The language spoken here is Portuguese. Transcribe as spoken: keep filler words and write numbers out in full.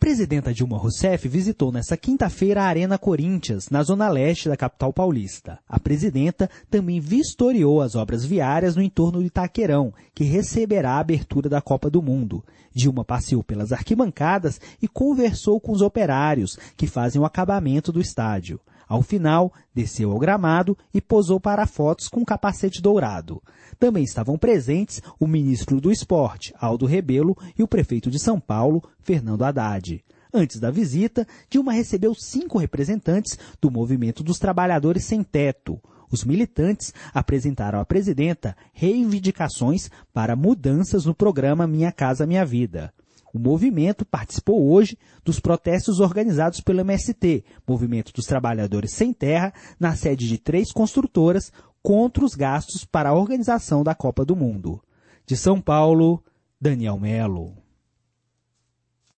presidenta Dilma Rousseff visitou nesta quinta-feira a Arena Corinthians, na zona leste da capital paulista. A presidenta também vistoriou as obras viárias no entorno do Itaquerão, que receberá a abertura da Copa do Mundo. Dilma passeou pelas arquibancadas e conversou com os operários, que fazem o acabamento do estádio. Ao final, desceu ao gramado e posou para fotos com capacete dourado. Também estavam presentes o ministro do Esporte, Aldo Rebelo, e o prefeito de São Paulo, Fernando Haddad. Antes da visita, Dilma recebeu cinco representantes do Movimento dos Trabalhadores Sem Teto. Os militantes apresentaram à presidenta reivindicações para mudanças no programa Minha Casa Minha Vida. O movimento participou hoje dos protestos organizados pelo M S T, Movimento dos Trabalhadores Sem Terra, na sede de três construtoras, contra os gastos para a organização da Copa do Mundo. De São Paulo, Daniel Melo.